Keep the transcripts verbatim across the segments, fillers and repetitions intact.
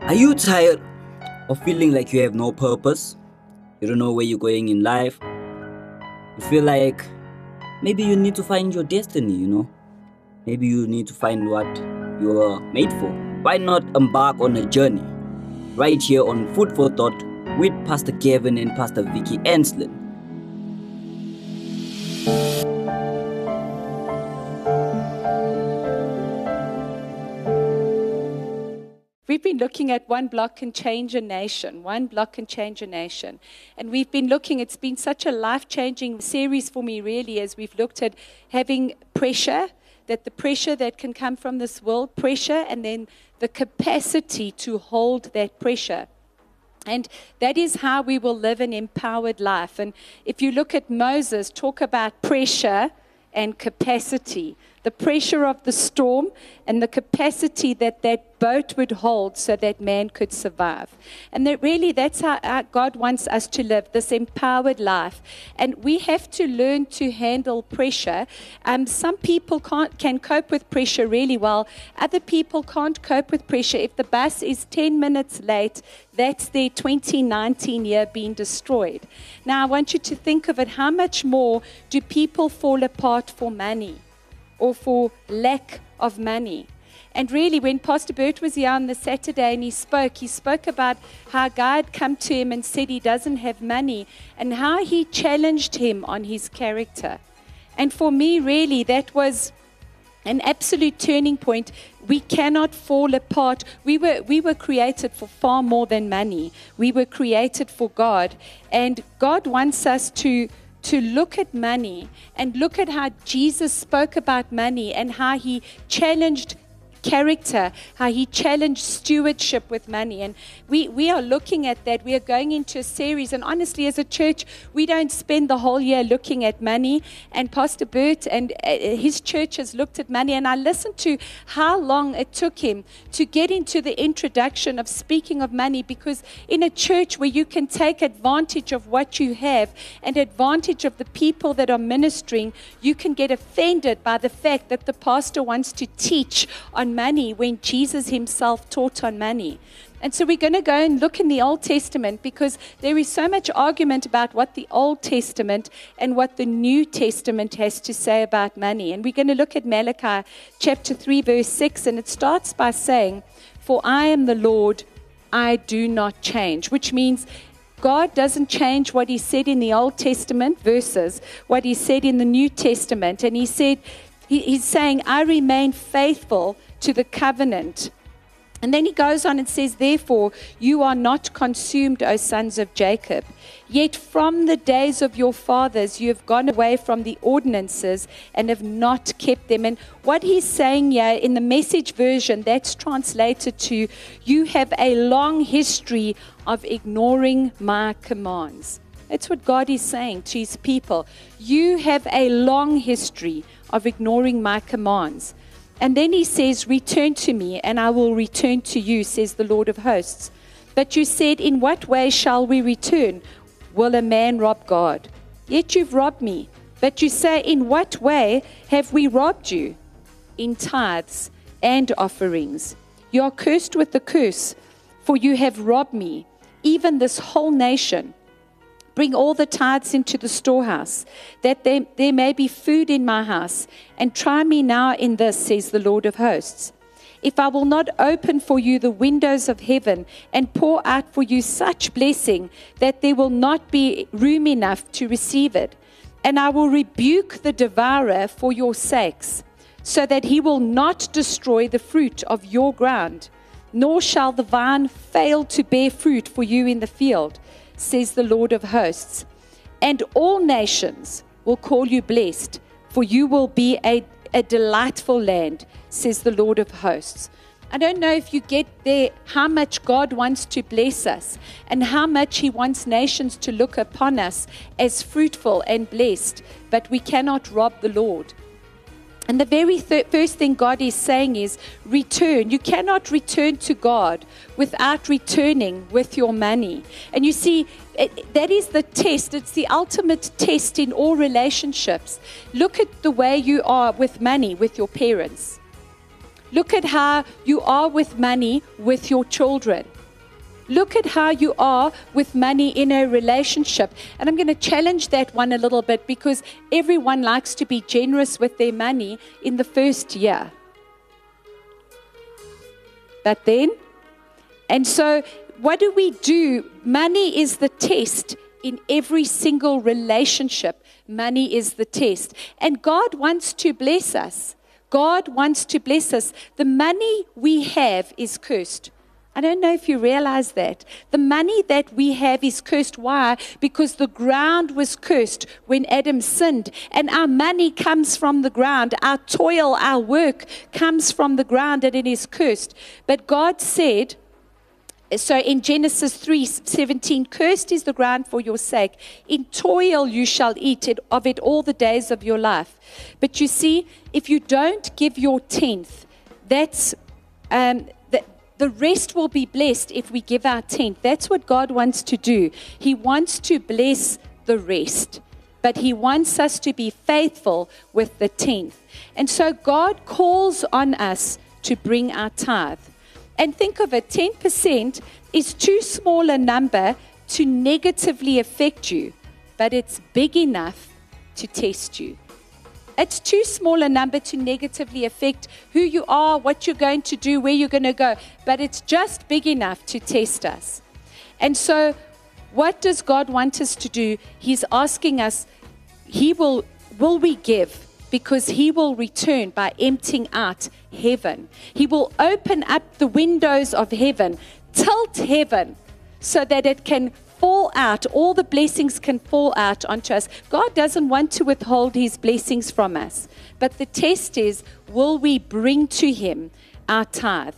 Are you tired of feeling like you have no purpose? You don't know where you're going in life? You feel like maybe you need to find your destiny, you know? Maybe you need to find what you are made for. Why not embark on a journey right here on Food for Thought with Pastor Kevin and Pastor Vicky Enslin? We've been looking at one block can change a nation. One block can change a nation. And we've been looking, it's been such a life-changing series for me, really, as we've looked at having pressure, that the pressure that can come from this world, pressure, and then the capacity to hold that pressure. And that is how we will live an empowered life. And if you look at Moses, talk about pressure and capacity. The pressure of the storm and the capacity that that boat would hold so that man could survive. And that really, that's how, how God wants us to live, this empowered life. And we have to learn to handle pressure. Um, some people can't, can cope with pressure really well. Other people can't cope with pressure. If the bus is ten minutes late, that's their twenty nineteen year being destroyed. Now, I want you to think of it. How much more do people fall apart for money? Or for lack of money. And really, when Pastor Bert was here on the Saturday and he spoke, he spoke about how a guy had come to him and said he doesn't have money, and how he challenged him on his character. And for me, really, that was an absolute turning point. We cannot fall apart. We were, we were created for far more than money. We were created for God. And God wants us to to look at money and look at how Jesus spoke about money and how he challenged character, how he challenged stewardship with money. And we, we are looking at that. We are going into a series. And honestly, as a church, we don't spend the whole year looking at money. And Pastor Bert and his church has looked at money. And I listened to how long it took him to get into the introduction of speaking of money, because in a church where you can take advantage of what you have and advantage of the people that are ministering, you can get offended by the fact that the pastor wants to teach on money when Jesus himself taught on money. And so we're going to go and look in the Old Testament, because there is so much argument about what the Old Testament and what the New Testament has to say about money. And we're going to look at Malachi chapter three, verse six, and it starts by saying, "For I am the Lord, I do not change," which means God doesn't change what he said in the Old Testament versus what he said in the New Testament. And he said, he, he's saying, I remain faithful to the covenant. And then he goes on and says, "Therefore, you are not consumed, O sons of Jacob. Yet from the days of your fathers, you have gone away from the ordinances and have not kept them." And what he's saying here in the Message version, that's translated to, "You have a long history of ignoring my commands." That's what God is saying to his people. You have a long history of ignoring my commands. And then he says, "Return to me, and I will return to you, says the Lord of hosts." But you said, "In what way shall we return? Will a man rob God? Yet you've robbed me." But you say, "In what way have we robbed you?" "In tithes and offerings. You are cursed with the curse, for you have robbed me, even this whole nation. Bring all the tithes into the storehouse, that there, there may be food in my house. And try me now in this, says the Lord of hosts. If I will not open for you the windows of heaven and pour out for you such blessing that there will not be room enough to receive it. And I will rebuke the devourer for your sakes, so that he will not destroy the fruit of your ground, nor shall the vine fail to bear fruit for you in the field, says the Lord of hosts. And all nations will call you blessed, for you will be a, a delightful land, says the Lord of hosts." I don't know if you get there how much God wants to bless us and how much he wants nations to look upon us as fruitful and blessed, but we cannot rob the Lord. And the very th- first thing God is saying is return. You cannot return to God without returning with your money. And you see, it, that is the test. It's the ultimate test in all relationships. Look at the way you are with money with your parents. Look at how you are with money with your children. Look at how you are with money in a relationship. And I'm going to challenge that one a little bit, because everyone likes to be generous with their money in the first year. But then, and so what do we do? Money is the test in every single relationship. Money is the test. And God wants to bless us. God wants to bless us. The money we have is cursed. I don't know if you realize that. The money that we have is cursed. Why? Because the ground was cursed when Adam sinned. And our money comes from the ground. Our toil, our work comes from the ground, and it is cursed. But God said, so in Genesis three seventeen, cursed is the ground for your sake. In toil you shall eat it, of it all the days of your life. But you see, if you don't give your tenth, that's... Um, The rest will be blessed if we give our tenth. That's what God wants to do. He wants to bless the rest. But He wants us to be faithful with the tenth. And so God calls on us to bring our tithe. And think of it, ten percent is too small a number to negatively affect you. But it's big enough to test you. It's too small a number to negatively affect who you are, what you're going to do, where you're going to go. But it's just big enough to test us. And so what does God want us to do? He's asking us, He will, will we give? Because He will return by emptying out heaven. He will open up the windows of heaven, tilt heaven, so that it can fall out, all the blessings can fall out onto us. God doesn't want to withhold His blessings from us. But the test is, will we bring to Him our tithe?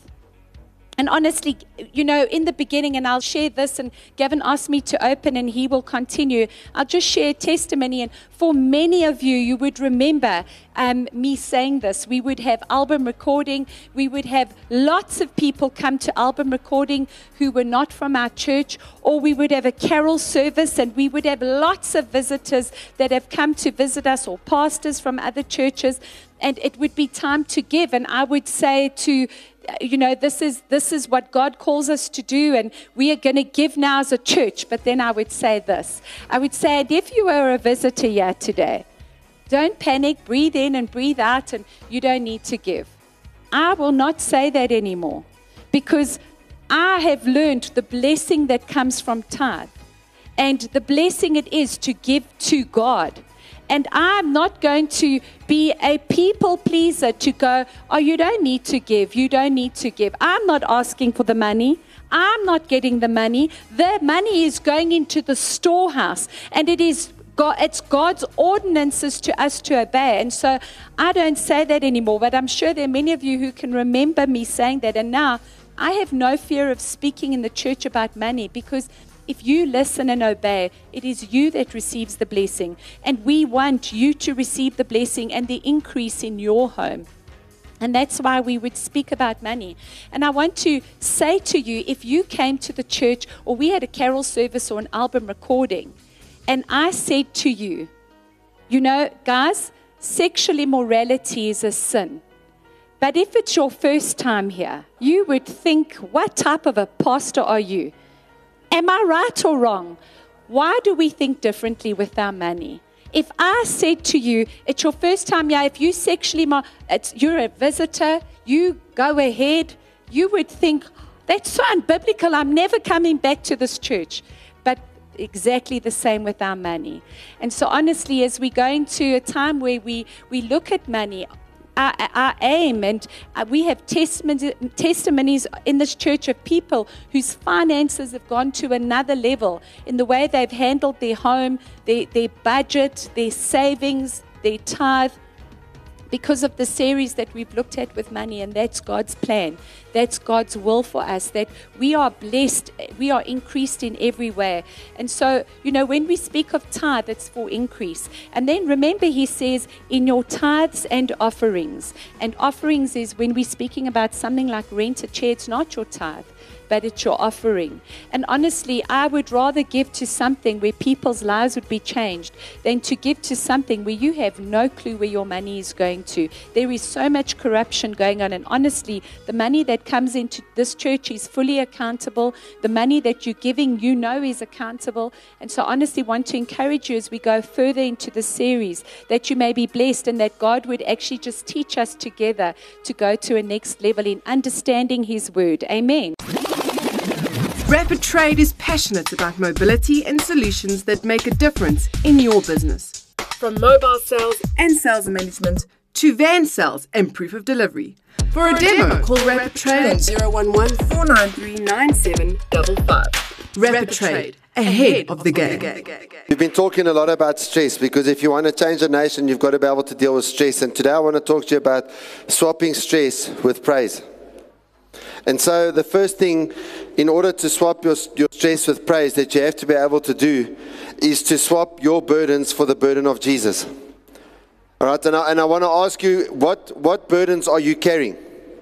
And honestly, you know, in the beginning, and I'll share this, and Gavin asked me to open and he will continue. I'll just share a testimony. And for many of you, you would remember um, me saying this. We would have album recording. We would have lots of people come to album recording who were not from our church, or we would have a carol service, and we would have lots of visitors that have come to visit us, or pastors from other churches. And it would be time to give. And I would say to you know, this is this is what God calls us to do, and we are going to give now as a church. But then I would say this. I would say, and if you were a visitor here today, don't panic, breathe in and breathe out, and you don't need to give. I will not say that anymore, because I have learned the blessing that comes from tithe, and the blessing it is to give to God. And I'm not going to be a people pleaser to go, oh, you don't need to give, you don't need to give. I'm not asking for the money. I'm not getting the money. The money is going into the storehouse, and it is God, it's God's ordinances to us to obey. And so I don't say that anymore, but I'm sure there are many of you who can remember me saying that. And now I have no fear of speaking in the church about money, because if you listen and obey, it is you that receives the blessing. And we want you to receive the blessing and the increase in your home. And that's why we would speak about money. And I want to say to you, if you came to the church, or we had a carol service or an album recording, and I said to you, you know, guys, sexual immorality is a sin. But if it's your first time here, you would think, what type of a pastor are you? Am I right or wrong? Why do we think differently with our money? If I said to you, it's your first time here, if you sexually, it's, you're a visitor, you go ahead, you would think, that's so unbiblical, I'm never coming back to this church. But exactly the same with our money. And so honestly, as we go into a time where we, we look at money, Our, our aim, and uh, we have testimonies, testimonies in this church of people whose finances have gone to another level in the way they've handled their home, their, their budget, their savings, their tithe, because of the series that we've looked at with money. And that's God's plan. That's God's will for us, that we are blessed, we are increased in every way. And so, you know, when we speak of tithe, it's for increase. And then remember, He says, in your tithes and offerings. And offerings is when we're speaking about something like rent a chair, it's not your tithe, but it's your offering. And honestly, I would rather give to something where people's lives would be changed than to give to something where you have no clue where your money is going into. There is so much corruption going on, and honestly, the money that comes into this church is fully accountable. The money that you're giving, you know, is accountable. And so honestly, want to encourage you as we go further into this series, that you may be blessed and that God would actually just teach us together to go to a next level in understanding His Word. Amen. Rapid Trade is passionate about mobility and solutions that make a difference in your business. From mobile sales and sales management to van sales and proof of delivery. For a demo, call Rapid Trade on zero one one, four nine three, nine seven five five. Rapid Trade, ahead of the game. We've been talking a lot about stress, because if you want to change a nation, you've got to be able to deal with stress. And today I want to talk to you about swapping stress with praise. And so the first thing, in order to swap your, your stress with praise, that you have to be able to do is to swap your burdens for the burden of Jesus. All right, and I, and I want to ask you, what, what burdens are you carrying?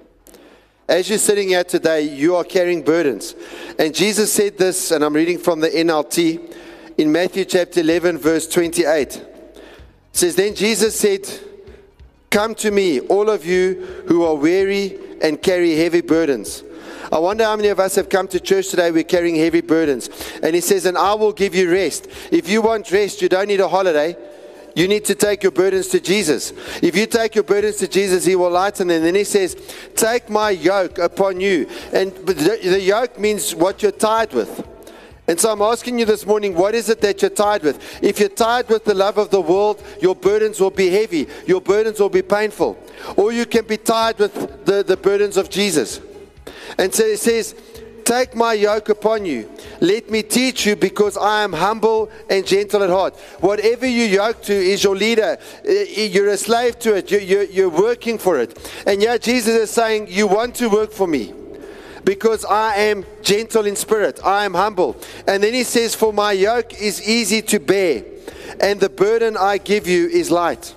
As you're sitting here today, you are carrying burdens. And Jesus said this, and I'm reading from the N L T, in Matthew chapter eleven, verse twenty-eight. It says, "Then Jesus said, 'Come to me, all of you who are weary and carry heavy burdens.'" I wonder how many of us have come to church today, we're carrying heavy burdens. And He says, "And I will give you rest." If you want rest, you don't need a holiday. You need to take your burdens to Jesus. If you take your burdens to Jesus, He will lighten them. And then He says, "Take my yoke upon you." And the, the yoke means what you're tied with. And so I'm asking you this morning, what is it that you're tied with? If you're tied with the love of the world, your burdens will be heavy. Your burdens will be painful. Or you can be tied with the, the burdens of Jesus. And so It says, "Take my yoke upon you. Let me teach you, because I am humble and gentle at heart." Whatever you yoke to is your leader. You're a slave to it. You're, you're, you're working for it. And yeah, Jesus is saying, you want to work for me, because I am gentle in spirit. I am humble. And then He says, "For my yoke is easy to bear, and the burden I give you is light."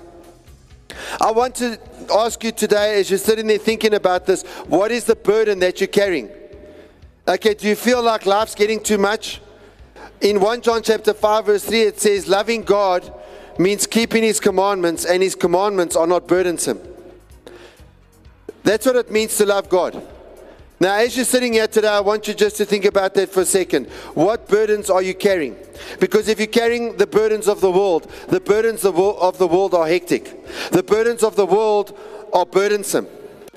I want to ask you today, as you're sitting there thinking about this, what is the burden that you're carrying? Okay, do you feel like life's getting too much? In First John chapter five, verse three, it says, "Loving God means keeping His commandments, and His commandments are not burdensome." That's what it means to love God. Now, as you're sitting here today, I want you just to think about that for a second. What burdens are you carrying? Because if you're carrying the burdens of the world, the burdens of the world are hectic. The burdens of the world are burdensome.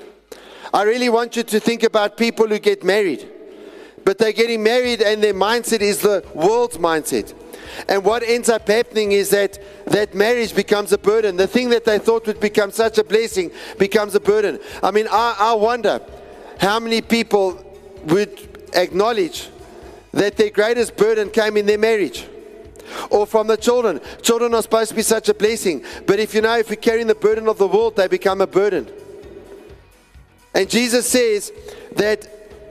I really want you to think about people who get married. But they're getting married and their mindset is the world's mindset. And what ends up happening is that that marriage becomes a burden. The thing that they thought would become such a blessing becomes a burden. I mean, I, I wonder how many people would acknowledge that their greatest burden came in their marriage. Or from the children. Children are supposed to be such a blessing. But if you know, if you're carrying the burden of the world, they become a burden. And Jesus says that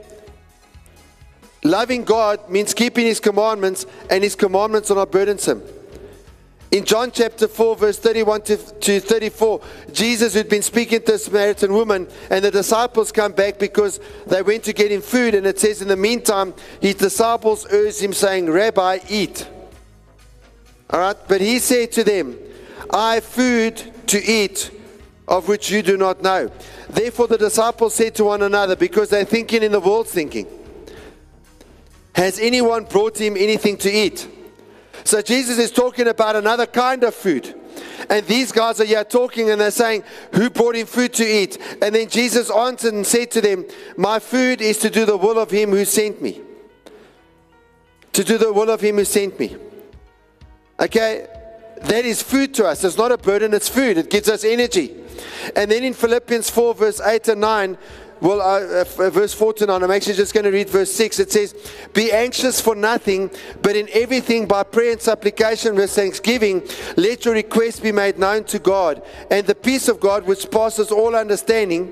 loving God means keeping His commandments, and His commandments are not burdensome. In John chapter four, verse thirty-one to thirty-four, Jesus had been speaking to a Samaritan woman, and the disciples come back because they went to get Him food. And it says, in the meantime, His disciples urged Him, saying, "Rabbi, eat." All right, but He said to them, "I have food to eat of which you do not know." Therefore the disciples said to one another, because they're thinking in the world's thinking, "Has anyone brought Him anything to eat?" So Jesus is talking about another kind of food. And these guys are here talking and they're saying, "Who brought Him food to eat?" And then Jesus answered and said to them, "My food is to do the will of Him who sent me." To do the will of Him who sent me. Okay, that is food to us. It's not a burden, it's food. It gives us energy. And then in Philippians four, verse eight and nine, well, uh, uh, verse four to nine, I'm actually just going to read verse six. It says, "Be anxious for nothing, but in everything by prayer and supplication with thanksgiving, let your requests be made known to God. And the peace of God, which passes all understanding,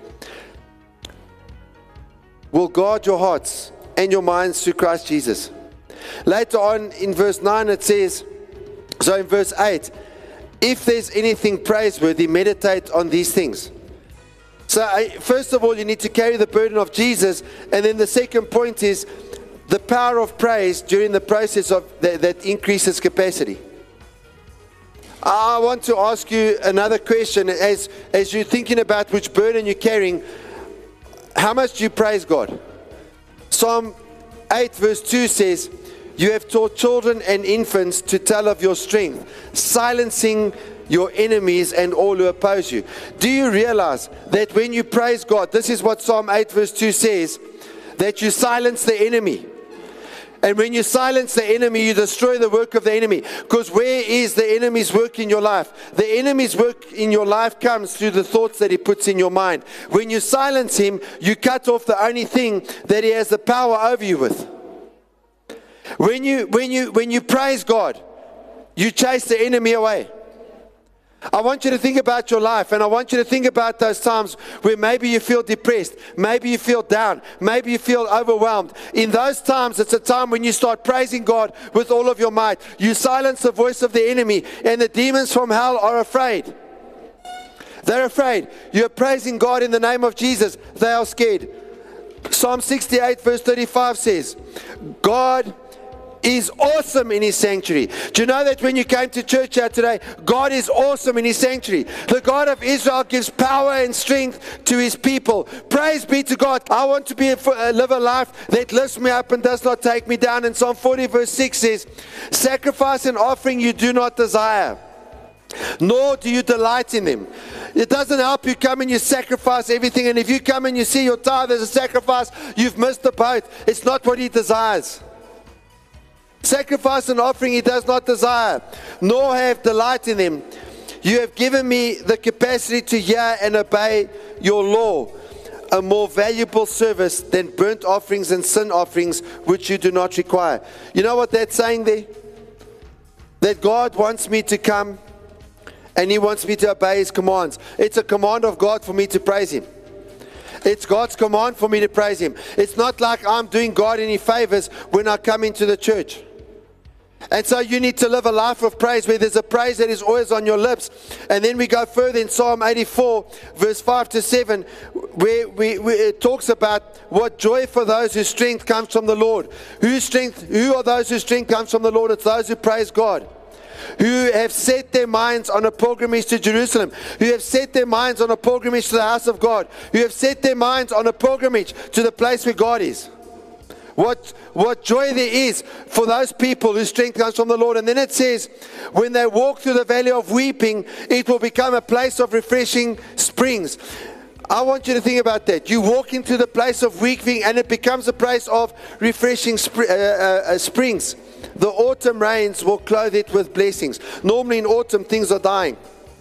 will guard your hearts and your minds through Christ Jesus." Later on in verse nine it says, so in verse eight, "If there's anything praiseworthy, meditate on these things." So uh, first of all, you need to carry the burden of Jesus. And then the second point is the power of praise during the process of that, that increases capacity. I want to ask you another question. As, as you're thinking about which burden you're carrying, how much do you praise God? Psalm eight verse two says, you have taught children and infants to tell of your strength, silencing your enemies and all who oppose you. Do you realize that when you praise God, this is what Psalm eight verse two says, that you silence the enemy? And when you silence the enemy, you destroy the work of the enemy. Because where is the enemy's work in your life? The enemy's work in your life comes through the thoughts that he puts in your mind. When you silence him, you cut off the only thing that he has the power over you with. When you, when you, when you praise God, you chase the enemy away. I want you to think about your life, and I want you to think about those times where maybe you feel depressed, maybe you feel down, maybe you feel overwhelmed. In those times, it's a time when you start praising God with all of your might. You silence the voice of the enemy, and the demons from hell are afraid. They're afraid. You're praising God in the name of Jesus. They are scared. Psalm sixty-eight verse thirty-five says, God is awesome in his sanctuary. Do you know that when you came to church here today, God is awesome in his sanctuary? The God of Israel gives power and strength to his people. Praise be to God. I want to be a, uh, live a life that lifts me up and does not take me down. And Psalm forty verse six says, sacrifice and offering you do not desire, nor do you delight in them. It doesn't help you come and you sacrifice everything. And if you come and you see your tithe as a sacrifice, you've missed the boat. It's not what he desires. Sacrifice and offering he does not desire, nor have delight in them. You have given me the capacity to hear and obey your law, a more valuable service than burnt offerings and sin offerings, which you do not require. You know what that's saying there? That God wants me to come and he wants me to obey his commands. It's a command of God for me to praise him. It's God's command for me to praise him. It's not like I'm doing God any favors when I come into the church. And so you need to live a life of praise where there's a praise that is always on your lips. And then we go further in Psalm eighty-four verse five to seven, where we, we, it talks about what joy for those whose strength comes from the Lord. Whose strength, who are those whose strength comes from the Lord? It's those who praise God, who have set their minds on a pilgrimage to Jerusalem, who have set their minds on a pilgrimage to the house of God, who have set their minds on a pilgrimage to the place where God is. What, what joy there is for those people whose strength comes from the Lord. And then it says, when they walk through the valley of weeping, it will become a place of refreshing springs. I want you to think about that. You walk into the place of weeping and it becomes a place of refreshing spr- uh, uh, springs. The autumn rains will clothe it with blessings. Normally in autumn things are dying.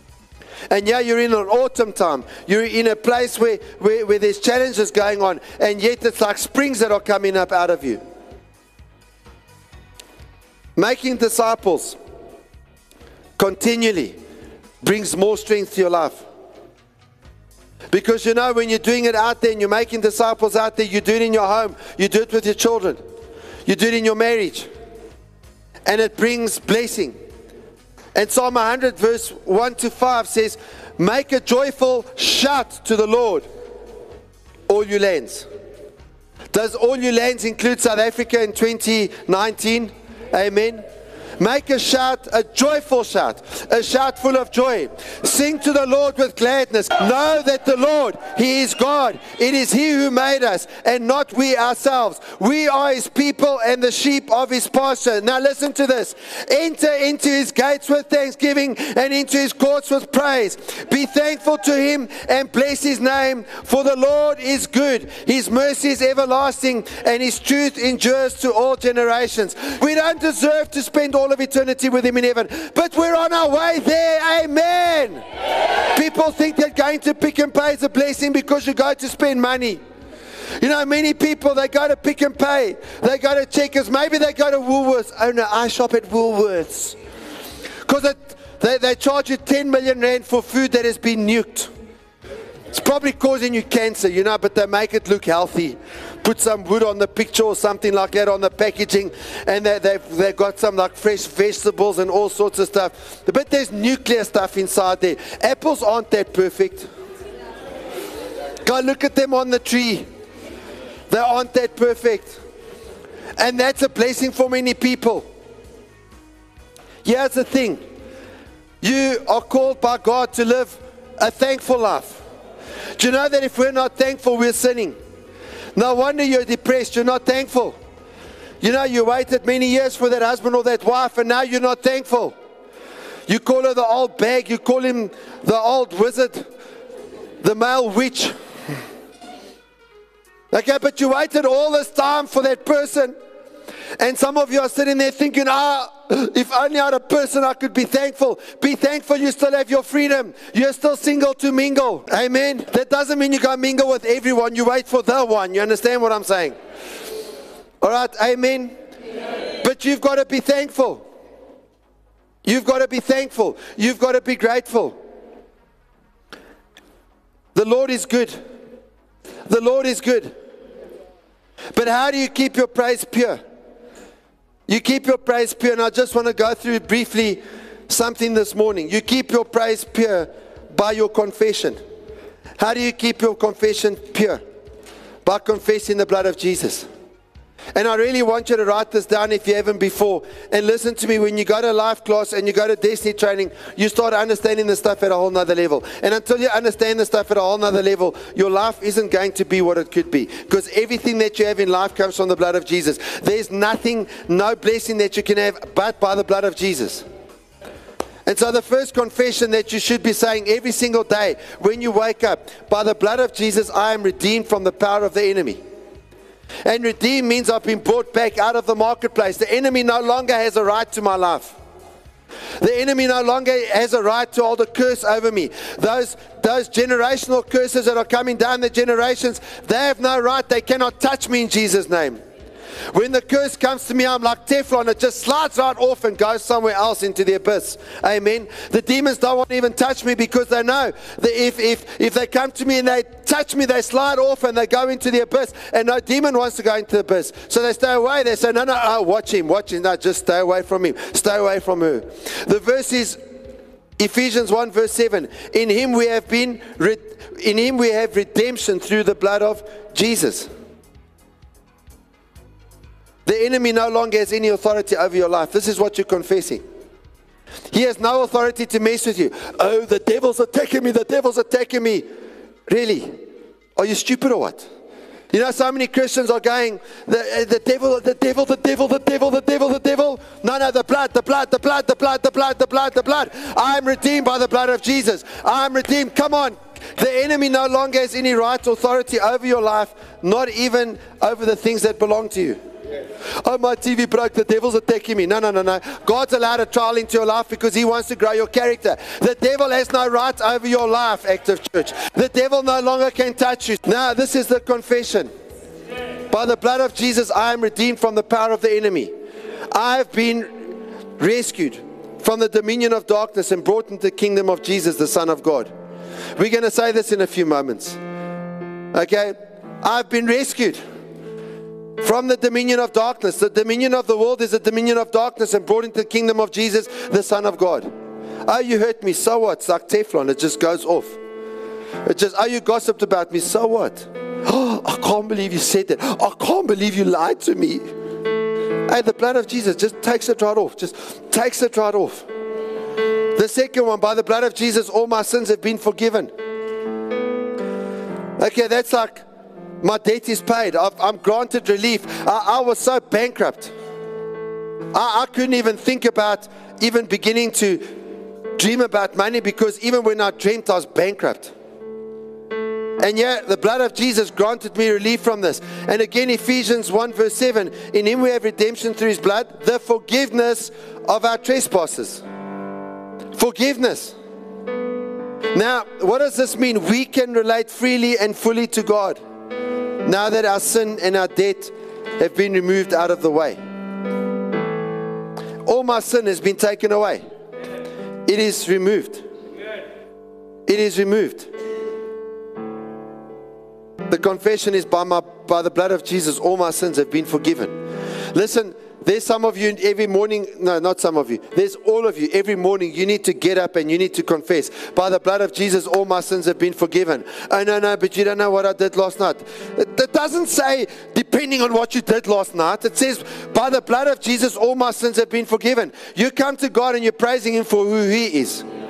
And yeah, you're in an autumn time. You're in a place where, where, where there's challenges going on. And yet it's like springs that are coming up out of you. Making disciples continually brings more strength to your life. Because you know, when you're doing it out there and you're making disciples out there, you do it in your home. You do it with your children. You do it in your marriage. And it brings blessing. And Psalm one hundred verse one to five says, make a joyful shout to the Lord, all you lands. Does all you lands include South Africa in twenty nineteen? Amen. Make a shout, a joyful shout, a shout full of joy. Sing to the Lord with gladness. Know that the Lord, he is God. It is he who made us and not we ourselves. We are his people and the sheep of his pasture. Now listen to this. Enter into his gates with thanksgiving and into his courts with praise. Be thankful to him and bless his name, for the Lord is good. His mercy is everlasting and his truth endures to all generations. We don't deserve to spend all of eternity with him in heaven, but we're on our way there. Amen. Yeah. People think that going to Pick n Pay is a blessing because you go to spend money. You know, many people, they go to Pick n Pay, they go to Checkers, maybe they go to Woolworths. Oh no, I shop at Woolworths because they, they charge you ten million rand for food that has been nuked. It's probably causing you cancer, you know, but they make it look healthy. Put some wood on the picture or something like that on the packaging, and they, they've, they've got some like fresh vegetables and all sorts of stuff. But there's nuclear stuff inside there. Apples aren't that perfect. Go look at them on the tree. They aren't that perfect. And that's a blessing for many people. Here's the thing. You are called by God to live a thankful life. Do you know that if we're not thankful, we're sinning? No wonder you're depressed. You're not thankful. You know, you waited many years for that husband or that wife, and now you're not thankful. You call her the old bag. You call him the old wizard, the male witch. Okay, but you waited all this time for that person. And some of you are sitting there thinking, ah, if only I had a person I could be thankful. Be thankful you still have your freedom. You're still single to mingle. Amen. That doesn't mean you go mingle with everyone. You wait for the one. You understand what I'm saying? All right, amen. Amen. But you've got to be thankful. You've got to be thankful. You've got to be grateful. The Lord is good. The Lord is good. But how do you keep your praise pure? You keep your praise pure, and I just want to go through briefly something this morning. You keep your praise pure by your confession. How do you keep your confession pure? By confessing the blood of Jesus. And I really want you to write this down if you haven't before. And listen to me, when you go to life class and you go to Destiny training, you start understanding the stuff at a whole nother level. And until you understand the stuff at a whole nother level, your life isn't going to be what it could be. Because everything that you have in life comes from the blood of Jesus. There's nothing, no blessing that you can have but by the blood of Jesus. And so the first confession that you should be saying every single day when you wake up, by the blood of Jesus, I am redeemed from the power of the enemy. And redeemed means I've been brought back out of the marketplace. The enemy no longer has a right to my life. The enemy no longer has a right to hold a curse over me. Those, those generational curses that are coming down the generations, they have no right. They cannot touch me in Jesus' name. When the curse comes to me, I'm like Teflon. It just slides right off and goes somewhere else into the abyss. Amen. The demons don't want to even touch me because they know that if, if, if they come to me and they touch me, they slide off and they go into the abyss. And no demon wants to go into the abyss. So they stay away. They say, no, no, oh, watch him, watch him. No, just stay away from him. Stay away from her. The verse is Ephesians one verse seven. In him we have been, in him we have redemption through the blood of Jesus. The enemy no longer has any authority over your life. This is what you're confessing. He has no authority to mess with you. Oh, the devil's attacking me. The devil's attacking me. Really? Are you stupid or what? You know, so many Christians are going, the, the devil, the devil, the devil, the devil, the devil, the devil. No, no, the blood, the blood, the blood, the blood, the blood, the blood, the blood. I'm redeemed by the blood of Jesus. I'm redeemed. Come on. The enemy no longer has any right or authority over your life, not even over the things that belong to you. Oh, my T V broke, the devil's attacking me. No, no, no, no. God's allowed a trial into your life because he wants to grow your character. The devil has no right over your life, Active Church. The devil no longer can touch you. Now, this is the confession. By the blood of Jesus, I am redeemed from the power of the enemy. I have been rescued from the dominion of darkness and brought into the kingdom of Jesus, the Son of God. We're going to say this in a few moments. Okay? I've been rescued from the dominion of darkness. The dominion of the world is a dominion of darkness and brought into the kingdom of Jesus, the Son of God. Oh, you hurt me. So what? It's like Teflon. It just goes off. It just, oh, you gossiped about me. So what? Oh, I can't believe you said that. I can't believe you lied to me. Hey, the blood of Jesus just takes it right off. Just takes it right off. The second one, by the blood of Jesus, all my sins have been forgiven. Okay, that's like, my debt is paid. I've, I'm granted relief. I, I was so bankrupt. I, I couldn't even think about even beginning to dream about money because even when I dreamt, I was bankrupt. And yet, the blood of Jesus granted me relief from this. And again, Ephesians one verse seven, in him we have redemption through his blood, the forgiveness of our trespasses. Forgiveness. Now, what does this mean? We can relate freely and fully to God now that our sin and our debt have been removed out of the way. All my sin has been taken away. It is removed. It is removed. The confession is by my by the blood of Jesus, all my sins have been forgiven. Listen, there's some of you every morning, no, not some of you, there's all of you, every morning you need to get up and you need to confess, by the blood of Jesus, all my sins have been forgiven. Oh, no, no, but you don't know what I did last night. It, it doesn't say, depending on what you did last night. It says, by the blood of Jesus, all my sins have been forgiven. You come to God and you're praising him for who he is.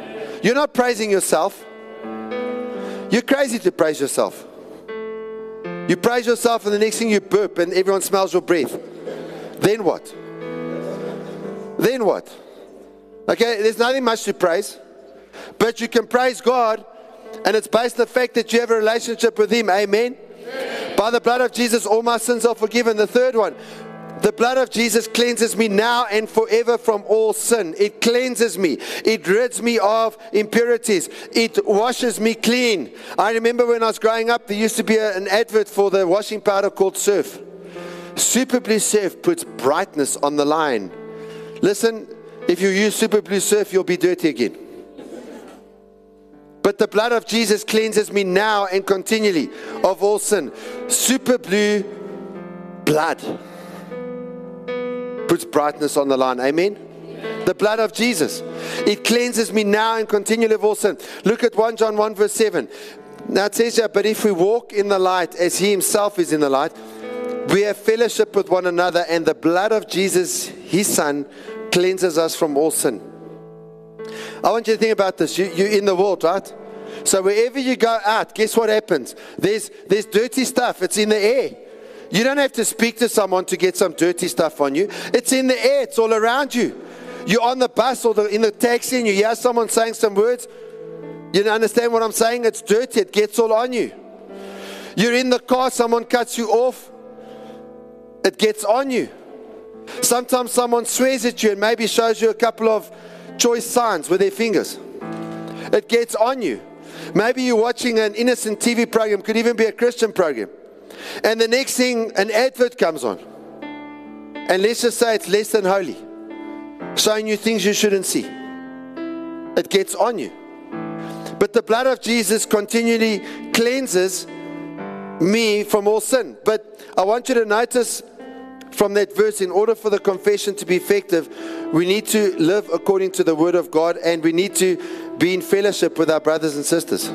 You're not praising yourself. You're crazy to praise yourself. You praise yourself and the next thing you burp and everyone smells your breath. Then what? Then what? Okay, there's nothing much to praise. But you can praise God, and it's based on the fact that you have a relationship with Him. Amen? Amen. By the blood of Jesus, all my sins are forgiven. The third one, the blood of Jesus cleanses me now and forever from all sin. It cleanses me. It rids me of impurities. It washes me clean. I remember when I was growing up, there used to be a, an advert for the washing powder called Surf. Super Blue Surf puts brightness on the line. Listen, if you use Super Blue Surf, you'll be dirty again. But the blood of Jesus cleanses me now and continually of all sin. Super Blue blood puts brightness on the line. Amen? Amen? The blood of Jesus. It cleanses me now and continually of all sin. Look at First John one verse seven. Now it says here, but if we walk in the light as He Himself is in the light, we have fellowship with one another, and the blood of Jesus, His Son, cleanses us from all sin. I want you to think about this. You, you're in the world, right? So wherever you go out, guess what happens? There's, there's dirty stuff. It's in the air. You don't have to speak to someone to get some dirty stuff on you. It's in the air. It's all around you. You're on the bus or the, in the taxi and you hear someone saying some words. You don't understand what I'm saying? It's dirty. It gets all on you. You're in the car. Someone cuts you off. It gets on you. Sometimes someone swears at you and maybe shows you a couple of choice signs with their fingers. It gets on you. Maybe you're watching an innocent T V program, could even be a Christian program. And the next thing, an advert comes on. And let's just say it's less than holy, showing you things you shouldn't see. It gets on you. But the blood of Jesus continually cleanses me from all sin. But I want you to notice from that verse, in order for the confession to be effective, we need to live according to the Word of God, and we need to be in fellowship with our brothers and sisters.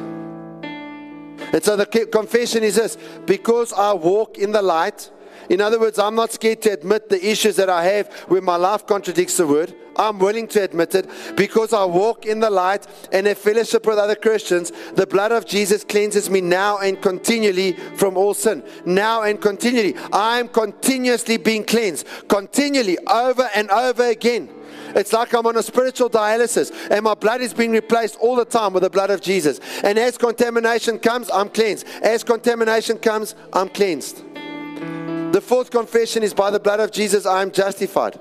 And so the confession is this: because I walk in the light, in other words, I'm not scared to admit the issues that I have where my life contradicts the Word. I'm willing to admit it. Because I walk in the light and have fellowship with other Christians, the blood of Jesus cleanses me now and continually from all sin. Now and continually. I'm continuously being cleansed. Continually, over and over again. It's like I'm on a spiritual dialysis and my blood is being replaced all the time with the blood of Jesus. And as contamination comes, I'm cleansed. As contamination comes, I'm cleansed. The fourth confession is, by the blood of Jesus, I am justified.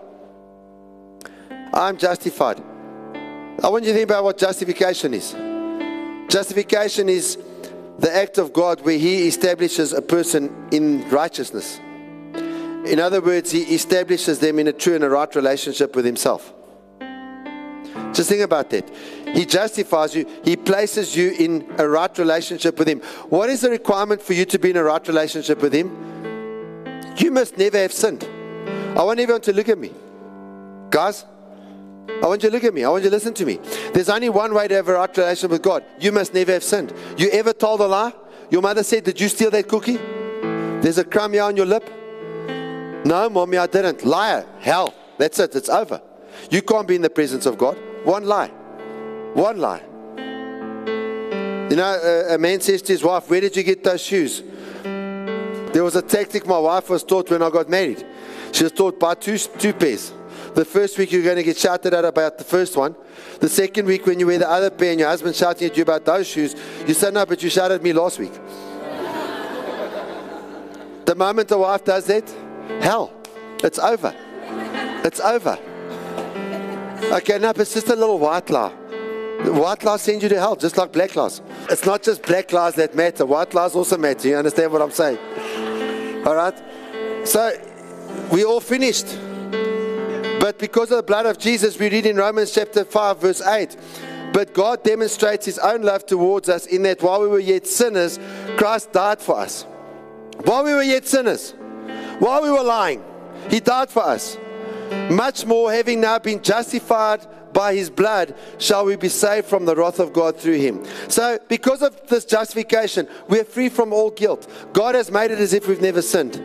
I am justified. I want you to think about what justification is. Justification is the act of God where He establishes a person in righteousness. In other words, He establishes them in a true and a right relationship with Himself. Just think about that. He justifies you. He places you in a right relationship with Him. What is the requirement for you to be in a right relationship with Him? You must never have sinned. I want everyone to look at me. Guys, I want you to look at me. I want you to listen to me. There's only one way to have a right relationship with God. You must never have sinned. You ever told a lie? Your mother said, did you steal that cookie? There's a crumb here on your lip. No, mommy, I didn't. Liar. Hell. That's it. It's over. You can't be in the presence of God. One lie. One lie. You know, a, a man says to his wife, where did you get those shoes? There was a tactic my wife was taught when I got married. She was taught, buy two, two pairs. The first week you're going to get shouted at about the first one. The second week when you wear the other pair and your husband's shouting at you about those shoes, you say, no, but you shouted at me last week. The moment the wife does that, hell, it's over. It's over. Okay, no, but it's just a little white lie. White lies send you to hell, just like black lies. It's not just black lies that matter. White lies also matter. You understand what I'm saying? All right? So, we all finished. But because of the blood of Jesus, we read in Romans chapter five, verse eight, but God demonstrates His own love towards us in that while we were yet sinners, Christ died for us. While we were yet sinners, while we were lying, He died for us. Much more, having now been justified by His blood, shall we be saved from the wrath of God through Him. So, because of this justification, we are free from all guilt. God has made it as if we've never sinned.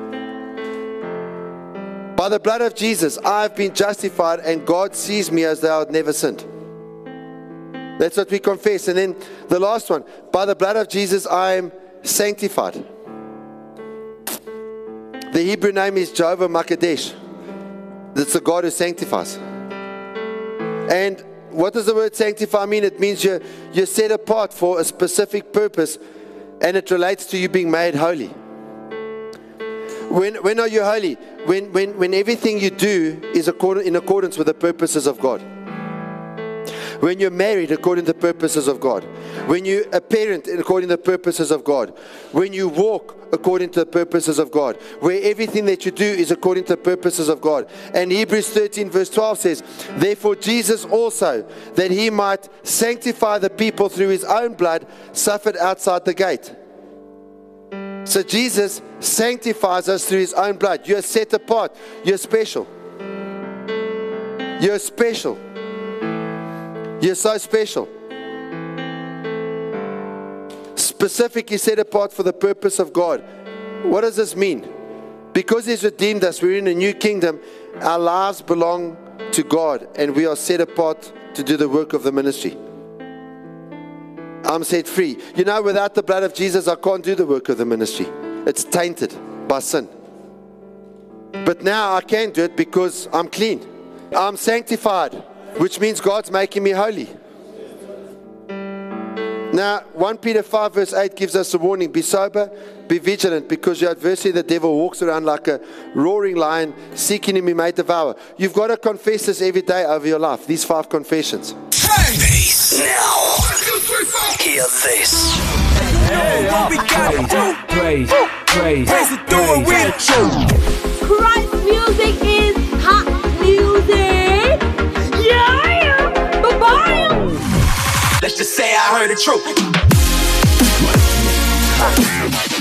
By the blood of Jesus, I have been justified, and God sees me as though I had never sinned. That's what we confess. And then the last one, by the blood of Jesus, I am sanctified. The Hebrew name is Jehovah Makadesh. That's the God who sanctifies. And what does the word sanctify mean? It means you're, you're set apart for a specific purpose, and it relates to you being made holy. When, when are you holy? When, when, when everything you do is accord, in accordance with the purposes of God. When you're married according to the purposes of God. When you're a parent according to the purposes of God. When you walk according to the purposes of God. Where everything that you do is according to the purposes of God. And Hebrews thirteen verse twelve says, therefore Jesus also, that he might sanctify the people through his own blood, suffered outside the gate. So Jesus sanctifies us through his own blood. You're set apart. You're special. You're special. You're so special. Specifically set apart for the purpose of God. What does this mean? Because he's redeemed us, we're in a new kingdom. Our lives belong to God, and we are set apart to do the work of the ministry. I'm set free. You know, without the blood of Jesus, I can't do the work of the ministry. It's tainted by sin. But now I can do it because I'm clean. I'm sanctified, which means God's making me holy. Now, First Peter five verse eight gives us a warning. Be sober, be vigilant, because your adversary, the devil, walks around like a roaring lion, seeking him he may devour. You've got to confess this every day over your life. These five confessions. Peace. Now, hear this. Hey, know what we gotta do. Praise, praise, praise it through it with truth. Christ music is hot music. Yeah, bye-bye. Let's just say I heard the truth.